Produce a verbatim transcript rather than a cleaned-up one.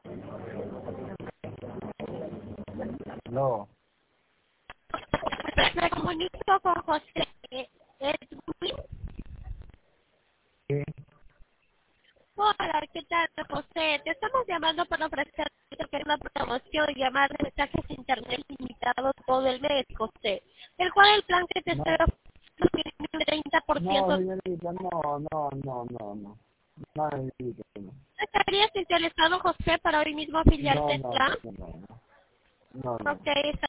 No. Me comunico con José Edwin. Sí. Hola, ¿qué tal, José? Te estamos llamando para ofrecer una promoción llamada mensajes de internet limitados todo el mes, José. El cual el plan que te No, estoy ofreciendo tiene un treinta por no, ciento. señorita, no, no, no, no, no. No, señorita, no. ¿Estarías interesado, José, para hoy mismo No, afiliarte al no, plan? no, no, no. No, no. Ok,